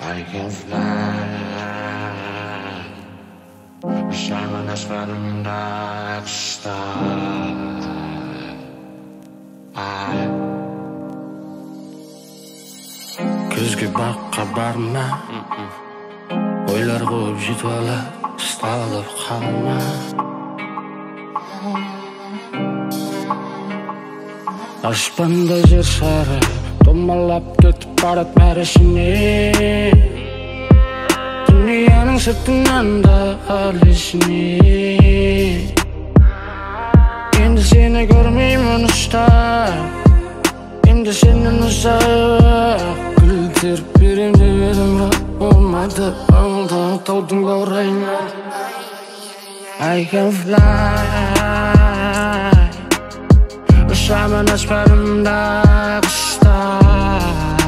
I can fly. Wish I was as far as dark star. Күзге баққа барма, ойлар қойып жетіп ала, ұсталып қалма. Аспанда жер шары домалап кетіп барат мәресіне, дүнияның сыртынан да әлесіне. Енді сені көрмеймін ұстап, енді сенен ұзақ гүлдеріп берем деп едім, бірақ болмады. Аңылдағы таудың баурайына I can fly. Ұшамын аспанымда құстай.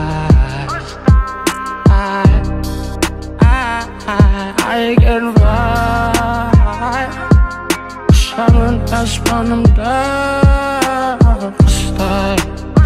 I can fly. Ұшамын аспанымда құстай.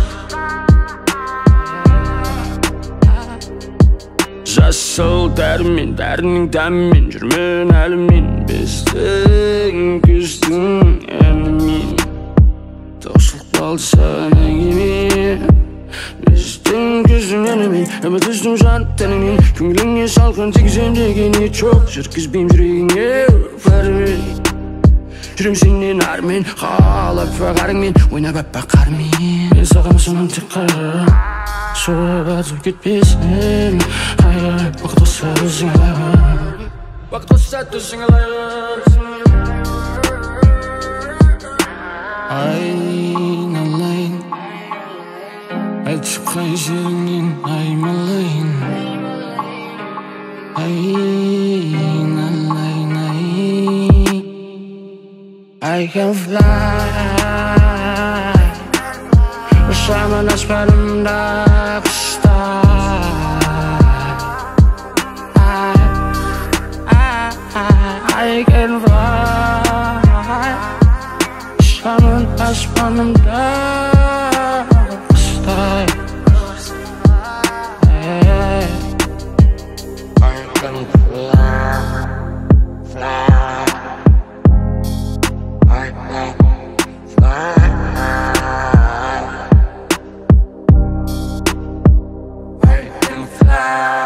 Жасыл дәрімен, дәрінің дәмімен жүрмін әлімен, біздің күздің әнімен. Таусылып қалды саған әңгіме, біздің күздің әнімен, үміт үздің жан тәніңнен. Көңіліңе салқын тигізем деген ниет жоқ, жеткізбеймін жүрегіңе бәрімен. Жүрем сенен армен, қалап бағарыңмен, ойнап аппақ қармен. Мен саған сонан тек қарарым, суы батып кетпесін. Уақыт болса өзің алайын, уақыт болса өзің алайын. Айналайын, айтшы қай жеріңнен аймалайын. Айналайын, I can fly. Ұшамын аспанымда құстай. I can fly. Ұшамын аспанымда құстай. I can fly, fly. I can fly. I can fly.